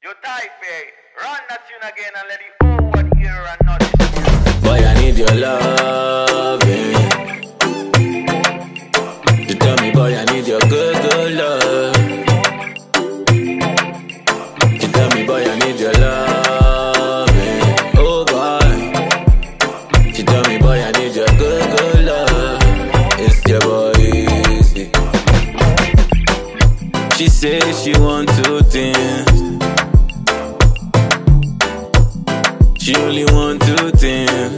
You type it, run that tune again and let the whole world hear and not this. Boy, I need your loving. You tell me, boy, I need your good, good love. You tell me, boy, I need your loving. Oh, boy. You tell me, boy, I need your good, good love. It's your boy, easy. She says she want two things. She only want two things.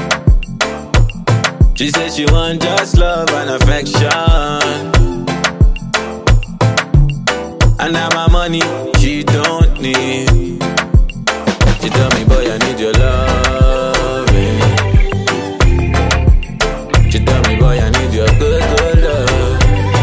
She said she want just love and affection. And now my money she don't need. She tell me, boy, I need your loving. She tell me, boy, I need your good, good love.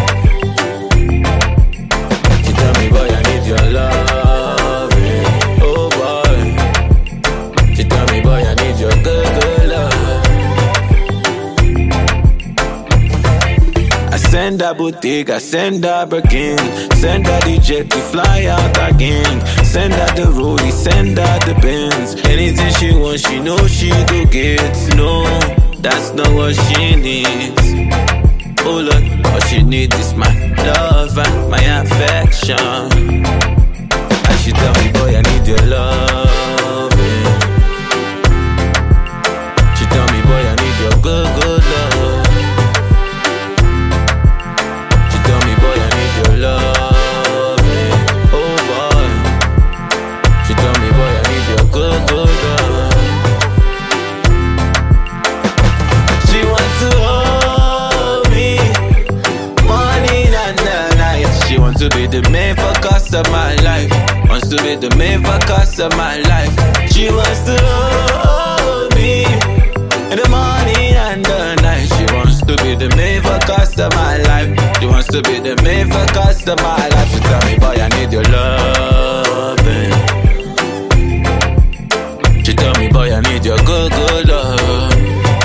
She tell me, boy, I need your loving. Oh boy. She tell me, boy, I need your good, good love. I send her boutique, I send her Birkin. Send her the jet to fly out again. Send her the rollie, send her the Benz. Anything she wants, she know she go get. No, that's not what she needs. Oh Lord, what she needs is my love and my affection. And she tell me, boy, I need your love. She tell me, boy, I need your good, good love. She tell me, boy, I need your love. Oh boy. She tell me, boy, I need your good, good love. She wants to hold me morning and night. She wants to be the main focus of my life. Wants to be the main focus of my life. She wants to hold me in the morning and the night. She wants to be the main focus of my life. She wants to be the main focus of my life. She tell me, boy, I need your loving. She tell me, boy, I need your good, good love.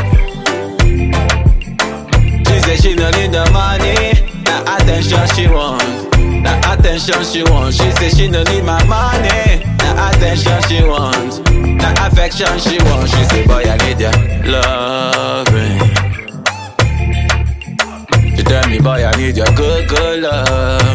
She said she don't need the money, the attention she wants. The attention she wants. She said she don't need my money, the attention she wants. The affection she wants. She said, boy, I need your loving. She tell me, boy, I need your good, good love.